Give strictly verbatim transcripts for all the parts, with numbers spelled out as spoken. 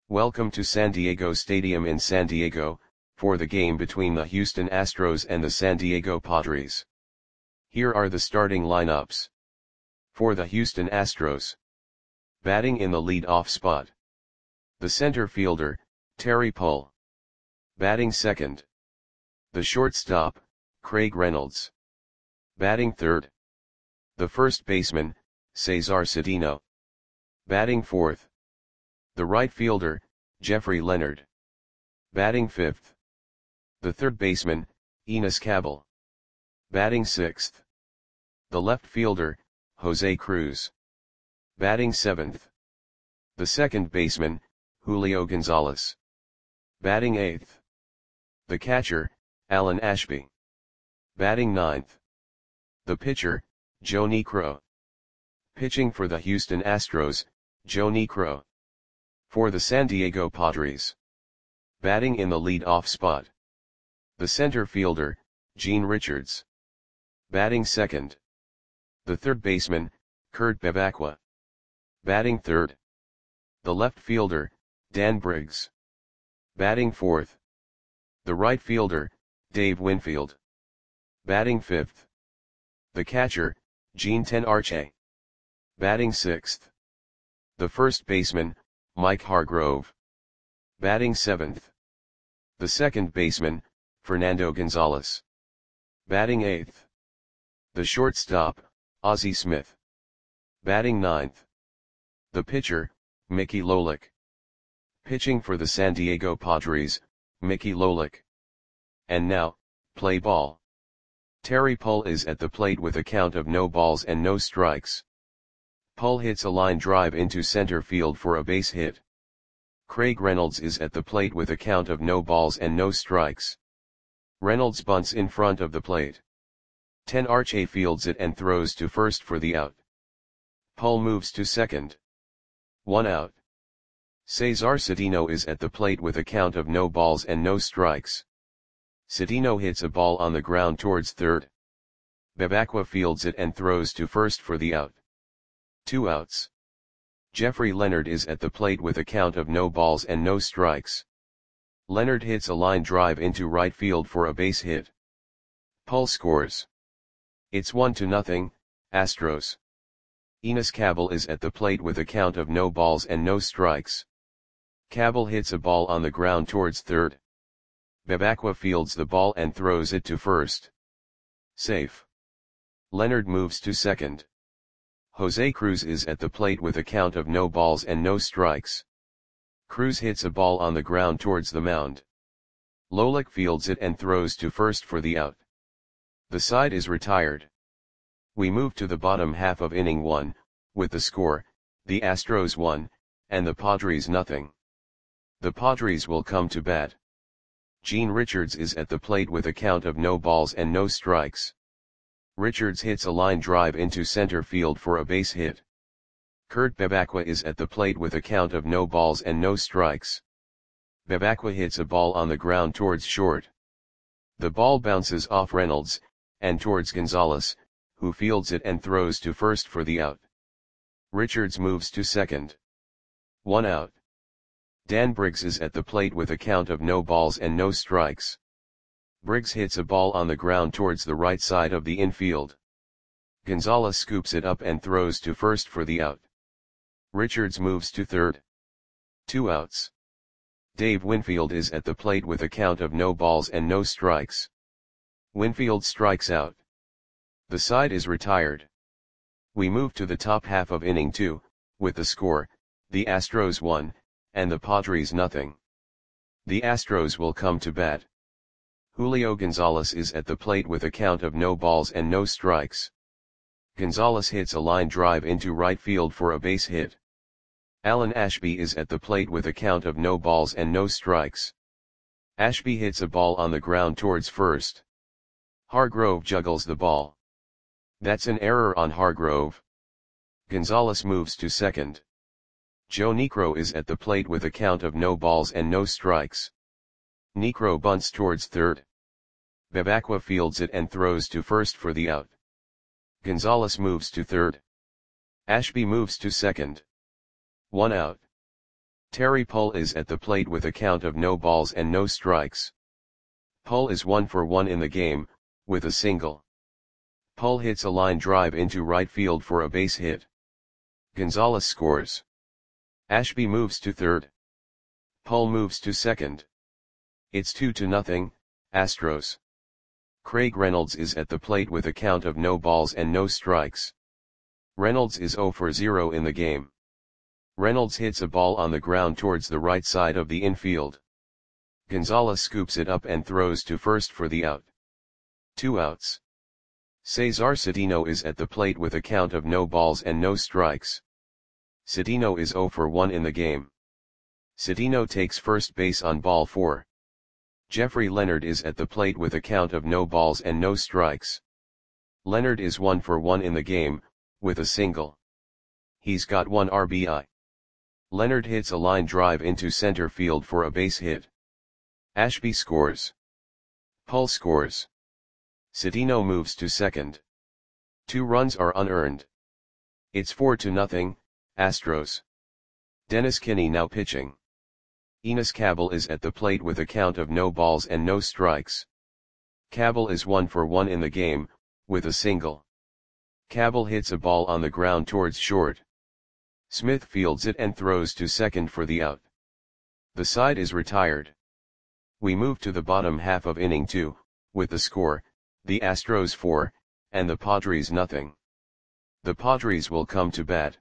Welcome to San Diego Stadium in San Diego, for the game between the Houston Astros and the San Diego Padres. Here are the starting lineups. For the Houston Astros. Batting in the lead-off spot. The center fielder, Terry Pull. Batting second. The shortstop, Craig Reynolds. Batting third. The first baseman, Cesar Cedeno. Batting fourth. The right fielder, Jeffrey Leonard. Batting fifth. The third baseman, Enos Cabell. Batting sixth. The left fielder, Jose Cruz. Batting seventh. The second baseman, Julio Gonzalez. Batting eighth. The catcher, Alan Ashby. Batting ninth. The pitcher, Joe Niekro. Pitching for the Houston Astros, Joe Niekro. For the San Diego Padres. Batting in the lead-off spot. The center fielder, Gene Richards. Batting second. The third baseman, Kurt Bevacqua. Batting third. The left fielder, Dan Briggs. Batting fourth. The right fielder, Dave Winfield. Batting fifth. The catcher, Gene Tenarche. Batting sixth. The first baseman, Mike Hargrove. Batting seventh. The second baseman, Fernando Gonzalez. Batting eighth. The shortstop, Ozzie Smith. Batting ninth. The pitcher, Mickey Lolich. Pitching for the San Diego Padres, Mickey Lolich. And now, play ball. Terry Pull is at the plate with a count of no balls and no strikes. Pull hits a line drive into center field for a base hit. Craig Reynolds is at the plate with a count of no balls and no strikes. Reynolds bunts in front of the plate. Tenarche fields it and throws to first for the out. Pull moves to second. One out. Cesar Cedeno is at the plate with a count of no balls and no strikes. Cedeno hits a ball on the ground towards third. Bevacqua fields it and throws to first for the out. Two outs. Jeffrey Leonard is at the plate with a count of no balls and no strikes. Leonard hits a line drive into right field for a base hit. Pull scores. It's one to nothing, Astros. Enos Cabell is at the plate with a count of no balls and no strikes. Cabell hits a ball on the ground towards third. Bevacqua fields the ball and throws it to first. Safe. Leonard moves to second. Jose Cruz is at the plate with a count of no balls and no strikes. Cruz hits a ball on the ground towards the mound. Lolich fields it and throws to first for the out. The side is retired. We move to the bottom half of inning one, with the score, the Astros one, and the Padres nothing. The Padres will come to bat. Gene Richards is at the plate with a count of no balls and no strikes. Richards hits a line drive into center field for a base hit. Kurt Bevacqua is at the plate with a count of no balls and no strikes. Bevacqua hits a ball on the ground towards short. The ball bounces off Reynolds, and towards Gonzalez, who fields it and throws to first for the out. Richards moves to second. One out. Dan Briggs is at the plate with a count of no balls and no strikes. Briggs hits a ball on the ground towards the right side of the infield. Gonzalez scoops it up and throws to first for the out. Richards moves to third. Two outs. Dave Winfield is at the plate with a count of no balls and no strikes. Winfield strikes out. The side is retired. We move to the top half of inning two, with the score, the Astros one, and the Padres nothing. The Astros will come to bat. Julio Gonzalez is at the plate with a count of no balls and no strikes. Gonzalez hits a line drive into right field for a base hit. Alan Ashby is at the plate with a count of no balls and no strikes. Ashby hits a ball on the ground towards first. Hargrove juggles the ball. That's an error on Hargrove. Gonzalez moves to second. Joe Niekro is at the plate with a count of no balls and no strikes. Niekro bunts towards third. Bevacqua fields it and throws to first for the out. Gonzalez moves to third. Ashby moves to second. One out. Terry Pull is at the plate with a count of no balls and no strikes. Pull is one for one in the game, with a single. Pull hits a line drive into right field for a base hit. Gonzalez scores. Ashby moves to third. Pull moves to second. It's two to nothing, Astros. Craig Reynolds is at the plate with a count of no balls and no strikes. Reynolds is zero for zero in the game. Reynolds hits a ball on the ground towards the right side of the infield. Gonzalez scoops it up and throws to first for the out. Two outs. Cesar Cedeno is at the plate with a count of no balls and no strikes. Cedeno is zero for one in the game. Cedeno takes first base on ball four. Jeffrey Leonard is at the plate with a count of no balls and no strikes. Leonard is one for one in the game, with a single. He's got one R B I. Leonard hits a line drive into center field for a base hit. Ashby scores. Pull scores. Cedeno moves to second. Two runs are unearned. It's four to nothing, Astros. Dennis Kinney now pitching. Enos Cabell is at the plate with a count of no balls and no strikes. Cabell is one for one in the game, with a single. Cabell hits a ball on the ground towards short. Smith fields it and throws to second for the out. The side is retired. We move to the bottom half of inning two, with the score, the Astros four, and the Padres nothing. The Padres will come to bat.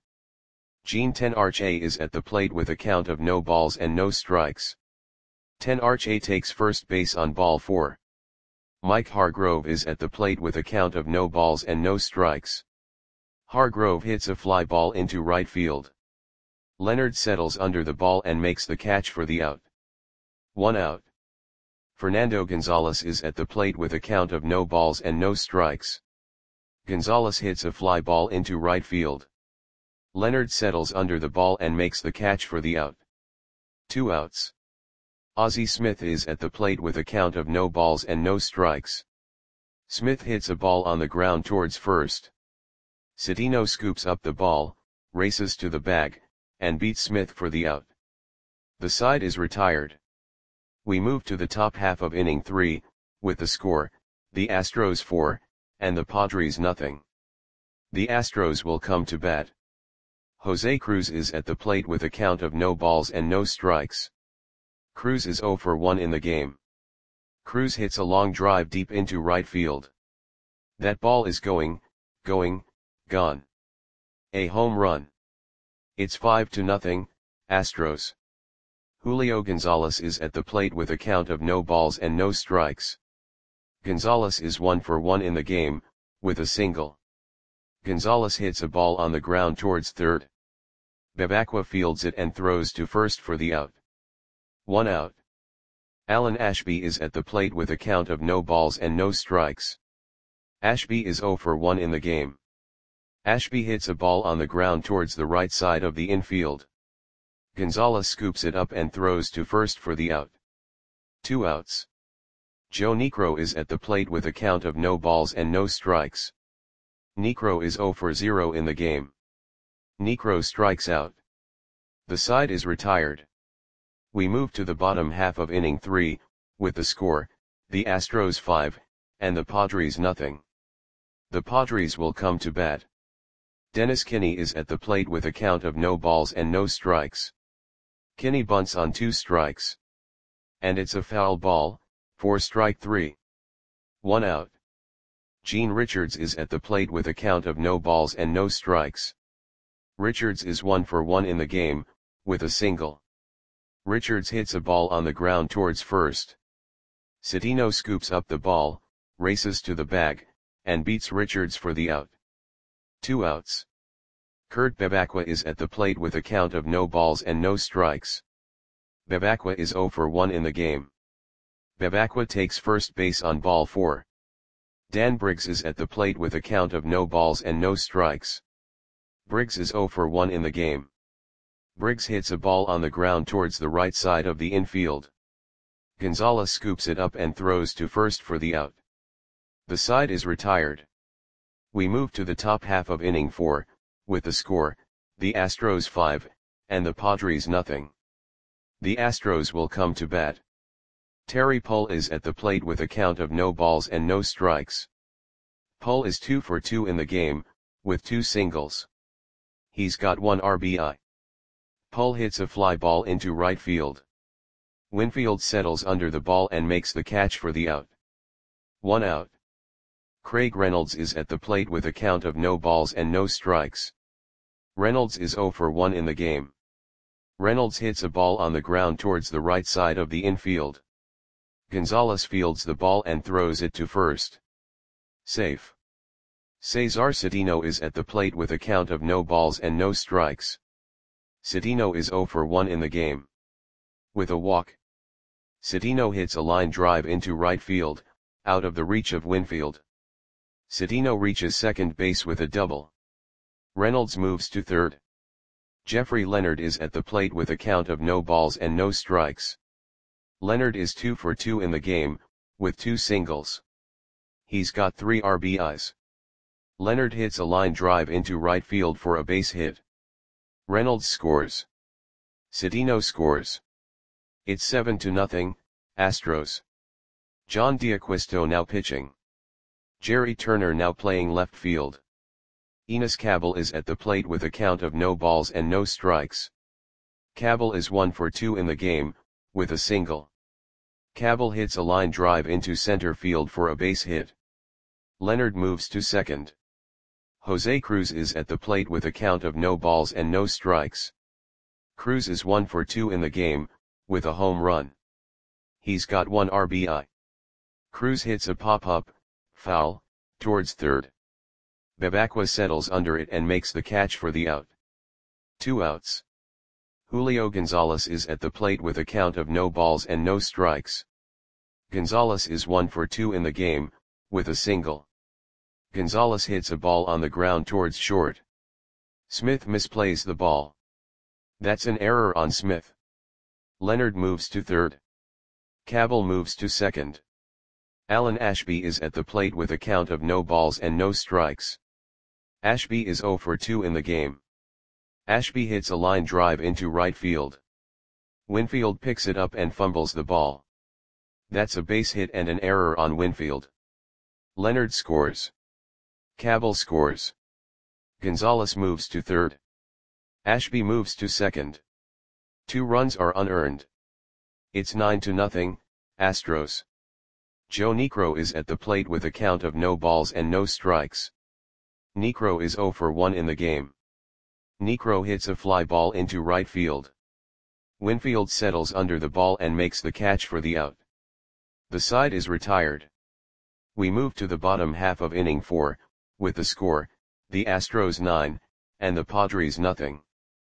Gene Tenarche is at the plate with a count of no balls and no strikes. Tenarche takes first base on ball four. Mike Hargrove is at the plate with a count of no balls and no strikes. Hargrove hits a fly ball into right field. Leonard settles under the ball and makes the catch for the out. One out. Fernando Gonzalez is at the plate with a count of no balls and no strikes. Gonzalez hits a fly ball into right field. Leonard settles under the ball and makes the catch for the out. Two outs. Ozzie Smith is at the plate with a count of no balls and no strikes. Smith hits a ball on the ground towards first. Cedeno scoops up the ball, races to the bag, and beats Smith for the out. The side is retired. We move to the top half of inning three, with the score, the Astros four, and the Padres nothing. The Astros will come to bat. Jose Cruz is at the plate with a count of no balls and no strikes. Cruz is zero for one in the game. Cruz hits a long drive deep into right field. That ball is going, going, gone. A home run. It's five to nothing, Astros. Julio Gonzalez is at the plate with a count of no balls and no strikes. Gonzalez is one for one in the game, with a single. Gonzalez hits a ball on the ground towards third. Bebacqua fields it and throws to first for the out. One out. Alan Ashby is at the plate with a count of no balls and no strikes. Ashby is zero for one in the game. Ashby hits a ball on the ground towards the right side of the infield. Gonzalez scoops it up and throws to first for the out. Two outs. Joe Niekro is at the plate with a count of no balls and no strikes. Niekro is zero for zero in the game. Niekro strikes out. The side is retired. We move to the bottom half of inning three, with the score, the Astros five, and the Padres nothing. The Padres will come to bat. Dennis Kinney is at the plate with a count of no balls and no strikes. Kinney bunts on two strikes. And it's a foul ball, for strike three. One out. Gene Richards is at the plate with a count of no balls and no strikes. Richards is one for one in the game, with a single. Richards hits a ball on the ground towards first. Cedeno scoops up the ball, races to the bag, and beats Richards for the out. Two outs. Kurt Bebacqua is at the plate with a count of no balls and no strikes. Bebacqua is zero for one in the game. Bebacqua takes first base on ball four. Dan Briggs is at the plate with a count of no balls and no strikes. Briggs is zero for one in the game. Briggs hits a ball on the ground towards the right side of the infield. Gonzalez scoops it up and throws to first for the out. The side is retired. We move to the top half of inning four, with the score, the Astros five, and the Padres nothing. The Astros will come to bat. Terry Pull is at the plate with a count of no balls and no strikes. Pull is two for two in the game, with two singles. He's got one R B I. Pull hits a fly ball into right field. Winfield settles under the ball and makes the catch for the out. One out. Craig Reynolds is at the plate with a count of no balls and no strikes. Reynolds is zero for one in the game. Reynolds hits a ball on the ground towards the right side of the infield. Gonzalez fields the ball and throws it to first. Safe. Cesar Cedeno is at the plate with a count of no balls and no strikes. Cedeno is zero for one in the game. With a walk, Cedeno hits a line drive into right field, out of the reach of Winfield. Cedeno reaches second base with a double. Reynolds moves to third. Jeffrey Leonard is at the plate with a count of no balls and no strikes. Leonard is two for two in the game, with two singles. He's got three R B Is. Leonard hits a line drive into right field for a base hit. Reynolds scores. Cedeno scores. It's seven to nothing, Astros. John D'Acquisto now pitching. Jerry Turner now playing left field. Enos Cabell is at the plate with a count of no balls and no strikes. Cabell is one for two in the game, with a single. Cabell hits a line drive into center field for a base hit. Leonard moves to second. Jose Cruz is at the plate with a count of no balls and no strikes. Cruz is one for two in the game, with a home run. He's got one R B I. Cruz hits a pop-up, foul, towards third. Bebacqua settles under it and makes the catch for the out. Two outs. Julio Gonzalez is at the plate with a count of no balls and no strikes. Gonzalez is one for two in the game, with a single. Gonzalez hits a ball on the ground towards short. Smith misplays the ball. That's an error on Smith. Leonard moves to third. Cabell moves to second. Alan Ashby is at the plate with a count of no balls and no strikes. Ashby is zero for two in the game. Ashby hits a line drive into right field. Winfield picks it up and fumbles the ball. That's a base hit and an error on Winfield. Leonard scores. Cabell scores. Gonzalez moves to third. Ashby moves to second. Two runs are unearned. It's nine to nothing, Astros. Joe Niekro is at the plate with a count of no balls and no strikes. Niekro is zero for one in the game. Niekro hits a fly ball into right field. Winfield settles under the ball and makes the catch for the out. The side is retired. We move to the bottom half of inning four, with the score, the Astros nine, and the Padres nothing.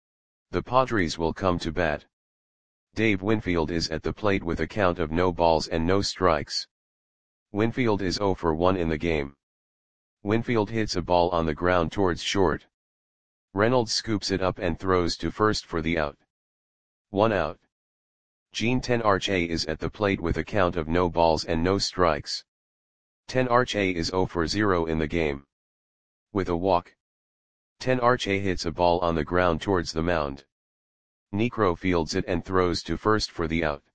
The Padres will come to bat. Dave Winfield is at the plate with a count of no balls and no strikes. Winfield is zero for one in the game. Winfield hits a ball on the ground towards short. Reynolds scoops it up and throws to first for the out. One out. Gene Tenarche is at the plate with a count of no balls and no strikes. Tenarche is zero for zero in the game. With a walk, Tenarche hits a ball on the ground towards the mound. Niekro fields it and throws to first for the out.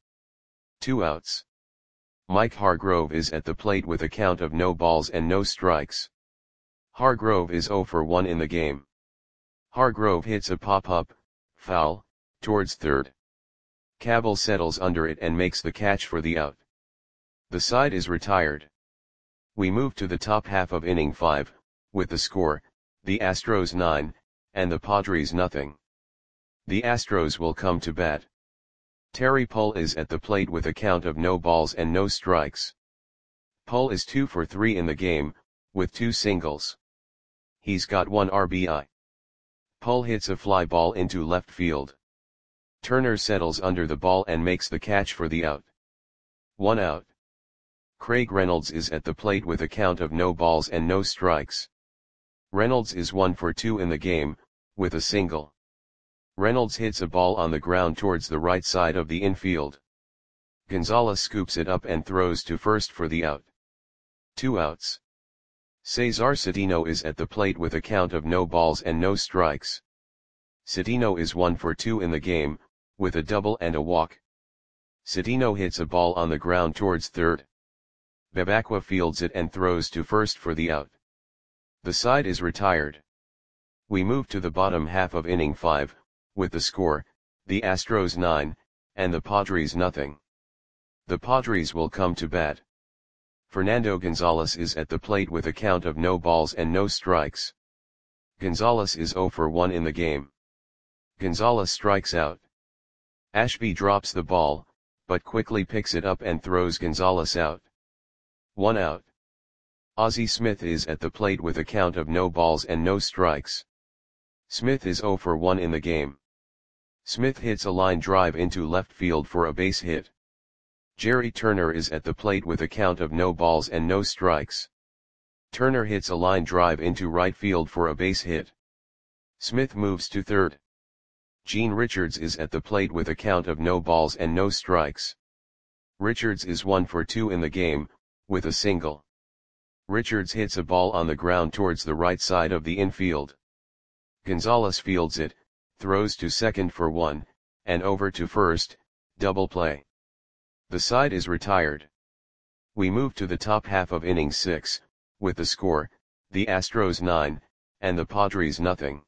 Two outs. Mike Hargrove is at the plate with a count of no balls and no strikes. Hargrove is zero for one in the game. Hargrove hits a pop-up, foul, towards third. Cabell settles under it and makes the catch for the out. The side is retired. We move to the top half of inning five, with the score, the Astros nine, and the Padres nothing. The Astros will come to bat. Terry Pull is at the plate with a count of no balls and no strikes. Pull is two for three in the game, with two singles. He's got one R B I. Pull hits a fly ball into left field. Turner settles under the ball and makes the catch for the out. One out. Craig Reynolds is at the plate with a count of no balls and no strikes. Reynolds is one for two in the game, with a single. Reynolds hits a ball on the ground towards the right side of the infield. Gonzalez scoops it up and throws to first for the out. Two outs. Cesar Cedeno is at the plate with a count of no balls and no strikes. Cedeno is one for two in the game, with a double and a walk. Citino hits a ball on the ground towards third. Bebacqua fields it and throws to first for the out. The side is retired. We move to the bottom half of inning five, with the score, the Astros nine, and the Padres nothing. The Padres will come to bat. Fernando Gonzalez is at the plate with a count of no balls and no strikes. Gonzalez is zero for one in the game. Gonzalez strikes out. Ashby drops the ball, but quickly picks it up and throws Gonzalez out. One out. Ozzie Smith is at the plate with a count of no balls and no strikes. Smith is zero for one in the game. Smith hits a line drive into left field for a base hit. Jerry Turner is at the plate with a count of no balls and no strikes. Turner hits a line drive into right field for a base hit. Smith moves to third. Gene Richards is at the plate with a count of no balls and no strikes. Richards is one for two in the game, with a single. Richards hits a ball on the ground towards the right side of the infield. Gonzalez fields it, throws to second for one, and over to first, double play. The side is retired. We move to the top half of inning six, with the score, the Astros nine, and the Padres nothing.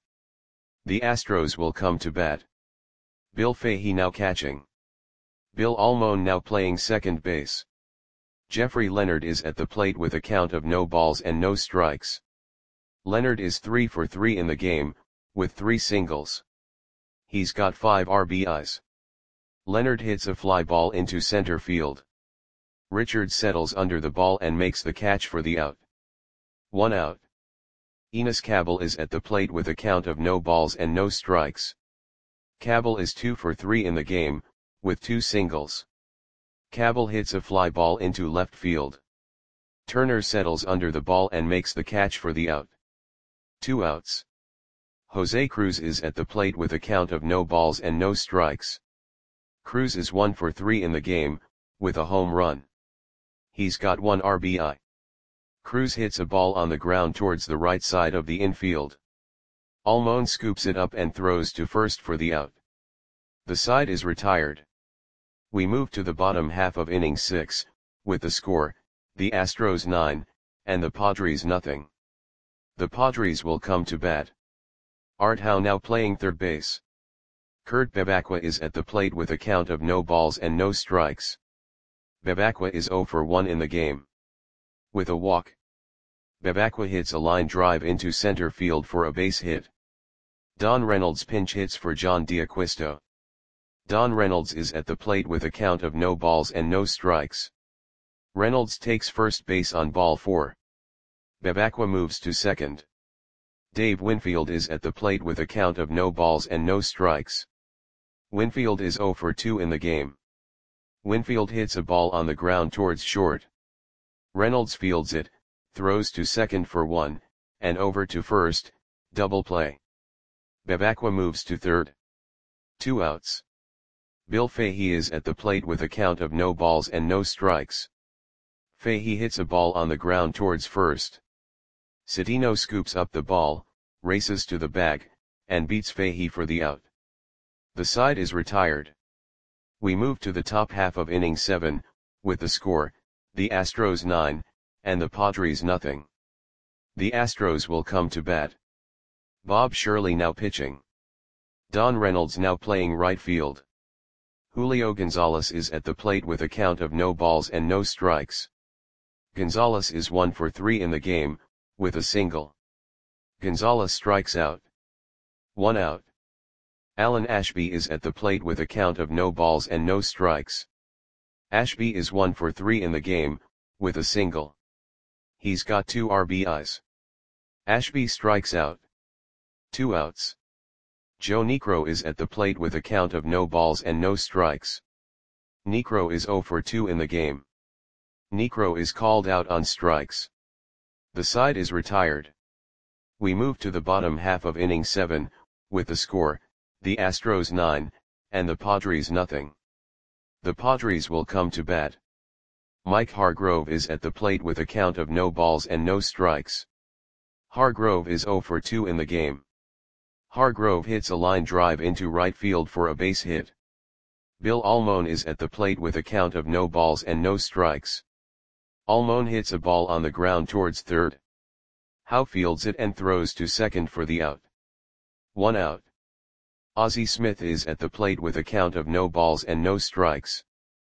The Astros will come to bat. Bill Fahey now catching. Bill Almon now playing second base. Jeffrey Leonard is at the plate with a count of no balls and no strikes. Leonard is three for three in the game, with three singles. He's got five R B Is. Leonard hits a fly ball into center field. Richards settles under the ball and makes the catch for the out. One out. Enos Cabell is at the plate with a count of no balls and no strikes. Cabell is two for three in the game, with two singles. Cabell hits a fly ball into left field. Turner settles under the ball and makes the catch for the out. Two outs. Jose Cruz is at the plate with a count of no balls and no strikes. Cruz is one for three in the game, with a home run. He's got one R B I. Cruz hits a ball on the ground towards the right side of the infield. Almon scoops it up and throws to first for the out. The side is retired. We move to the bottom half of inning six, with the score, the Astros nine, and the Padres nothing. The Padres will come to bat. Art Howe now playing third base. Kurt Bebacqua is at the plate with a count of no balls and no strikes. Bebacqua is zero for one in the game. With a walk. Bebacqua hits a line drive into center field for a base hit. Don Reynolds pinch hits for John D'Acquisto. Don Reynolds is at the plate with a count of no balls and no strikes. Reynolds takes first base on ball four. Bebacqua moves to second. Dave Winfield is at the plate with a count of no balls and no strikes. Winfield is zero for two in the game. Winfield hits a ball on the ground towards short. Reynolds fields it, throws to second for one, and over to first, double play. Bebacqua moves to third. Two outs. Bill Fahey is at the plate with a count of no balls and no strikes. Fahey hits a ball on the ground towards first. Citino scoops up the ball, races to the bag, and beats Fahey for the out. The side is retired. We move to the top half of inning seven, with the score, the Astros nine, and the Padres nothing. The Astros will come to bat. Bob Shirley now pitching. Don Reynolds now playing right field. Julio Gonzalez is at the plate with a count of no balls and no strikes. Gonzalez is one for three in the game, with a single. Gonzalez strikes out. One out. Alan Ashby is at the plate with a count of no balls and no strikes. Ashby is one for three in the game, with a single. He's got two R B Is. Ashby strikes out. Two outs. Joe Niekro is at the plate with a count of no balls and no strikes. Niekro is zero for two in the game. Niekro is called out on strikes. The side is retired. We move to the bottom half of inning seven, with the score, the Astros nine, and the Padres nothing. The Padres will come to bat. Mike Hargrove is at the plate with a count of no balls and no strikes. Hargrove is zero for two in the game. Hargrove hits a line drive into right field for a base hit. Bill Almon is at the plate with a count of no balls and no strikes. Almon hits a ball on the ground towards third. Howe fields it and throws to second for the out. One out. Ozzie Smith is at the plate with a count of no balls and no strikes.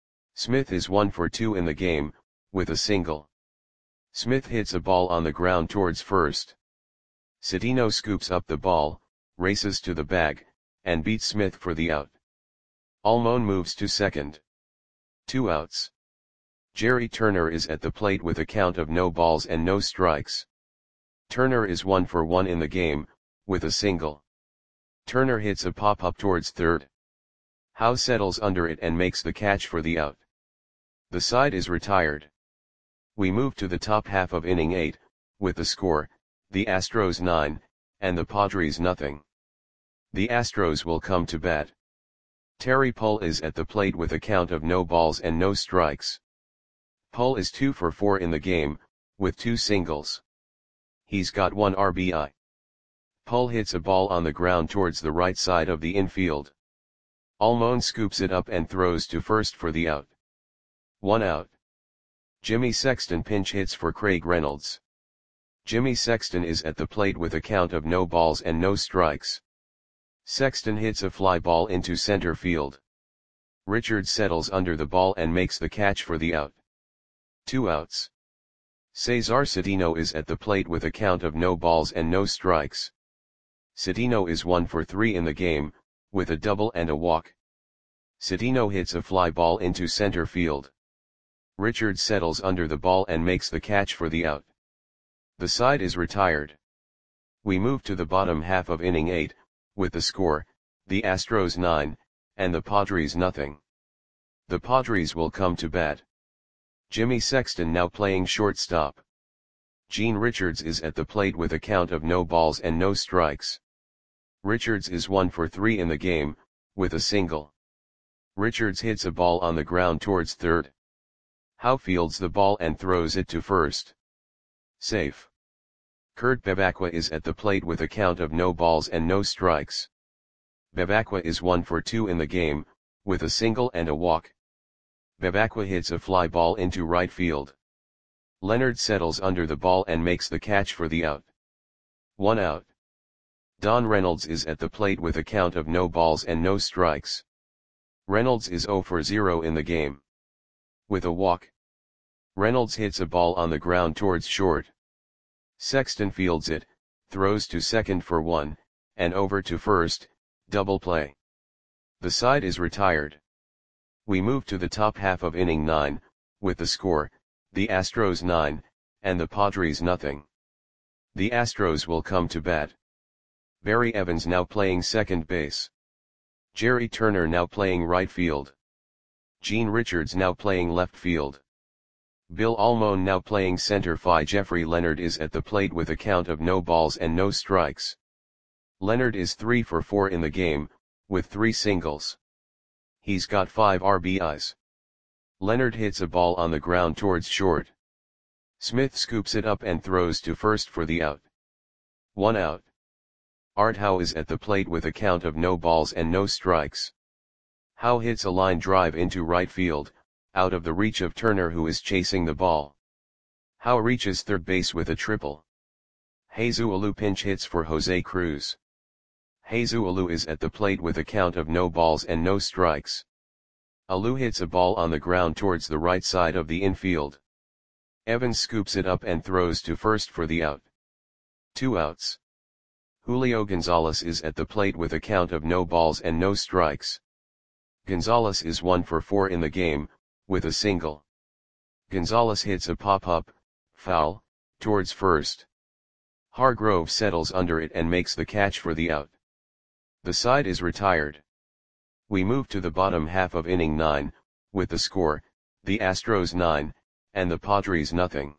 Smith is one for two in the game, with a single. Smith hits a ball on the ground towards first. Cedeno scoops up the ball, races to the bag, and beats Smith for the out. Almon moves to second. Two outs. Jerry Turner is at the plate with a count of no balls and no strikes. Turner is one for one in the game, with a single. Turner hits a pop-up towards third. Howe settles under it and makes the catch for the out. The side is retired. We move to the top half of inning eight, with the score, the Astros nine, and the Padres nothing. The Astros will come to bat. Terry Pull is at the plate with a count of no balls and no strikes. Pull is two for four in the game, with two singles. He's got one R B I. Pull hits a ball on the ground towards the right side of the infield. Almon scoops it up and throws to first for the out. One out. Jimmy Sexton pinch hits for Craig Reynolds. Jimmy Sexton is at the plate with a count of no balls and no strikes. Sexton hits a fly ball into center field. Richards settles under the ball and makes the catch for the out. Two outs. Cesar Cedeno is at the plate with a count of no balls and no strikes. Cedeno is one for three in the game, with a double and a walk. Cedeno hits a fly ball into center field. Richards settles under the ball and makes the catch for the out. The side is retired. We move to the bottom half of inning eight, with the score, the Astros nine, and the Padres nothing. The Padres will come to bat. Jimmy Sexton now playing shortstop. Gene Richards is at the plate with a count of no balls and no strikes. Richards is one for three in the game, with a single. Richards hits a ball on the ground towards third. Howe fields the ball and throws it to first. Safe. Kurt Bevacqua is at the plate with a count of no balls and no strikes. Bevacqua is one for two in the game, with a single and a walk. Bevacqua hits a fly ball into right field. Leonard settles under the ball and makes the catch for the out. One out. Don Reynolds is at the plate with a count of no balls and no strikes. Reynolds is zero for zero in the game. With a walk. Reynolds hits a ball on the ground towards short. Sexton fields it, throws to second for one, and over to first, double play. The side is retired. We move to the top half of inning nine, with the score, the Astros nine, and the Padres nothing. The Astros will come to bat. Barry Evans now playing second base. Jerry Turner now playing right field. Gene Richards now playing left field. Bill Almon now playing center field. Jeffrey Leonard is at the plate with a count of no balls and no strikes. Leonard is three for four in the game, with three singles. He's got five R B Is. Leonard hits a ball on the ground towards short. Smith scoops it up and throws to first for the out. One out. Art Howe is at the plate with a count of no balls and no strikes. Howe hits a line drive into right field, out of the reach of Turner, who is chasing the ball. Howe reaches third base with a triple. Jesus Alou pinch hits for Jose Cruz. Jesus Alou is at the plate with a count of no balls and no strikes. Alou hits a ball on the ground towards the right side of the infield. Evans scoops it up and throws to first for the out. Two outs. Julio Gonzalez is at the plate with a count of no balls and no strikes. Gonzalez is one for four in the game, with a single. Gonzalez hits a pop-up, foul, towards first. Hargrove settles under it and makes the catch for the out. The side is retired. We move to the bottom half of inning nine, with the score, the Astros nine, and the Padres nothing.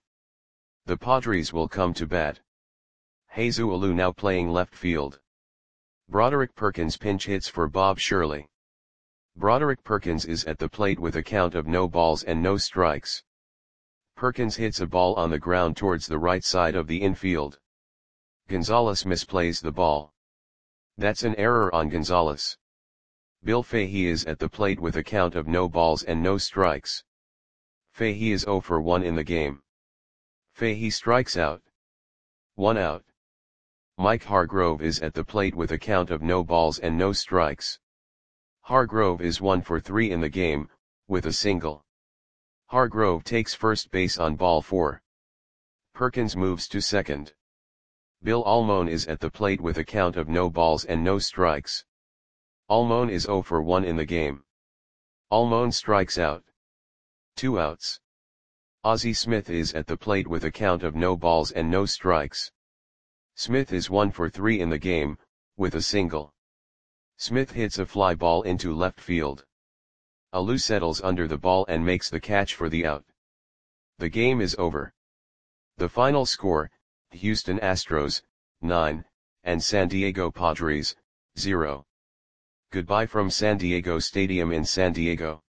The Padres will come to bat. Jesus Alou now playing left field. Broderick Perkins pinch hits for Bob Shirley. Broderick Perkins is at the plate with a count of no balls and no strikes. Perkins hits a ball on the ground towards the right side of the infield. Gonzalez misplays the ball. That's an error on Gonzalez. Bill Fahey is at the plate with a count of no balls and no strikes. Fahey is zero for one in the game. Fahey strikes out. One out. Mike Hargrove is at the plate with a count of no balls and no strikes. Hargrove is one for three in the game, with a single. Hargrove takes first base on ball four. Perkins moves to second. Bill Almon is at the plate with a count of no balls and no strikes. Almon is zero for one in the game. Almon strikes out. Two outs. Ozzie Smith is at the plate with a count of no balls and no strikes. Smith is one for three in the game, with a single. Smith hits a fly ball into left field. Alou settles under the ball and makes the catch for the out. The game is over. The final score, Houston Astros, nine, and San Diego Padres, zero. Goodbye from San Diego Stadium in San Diego.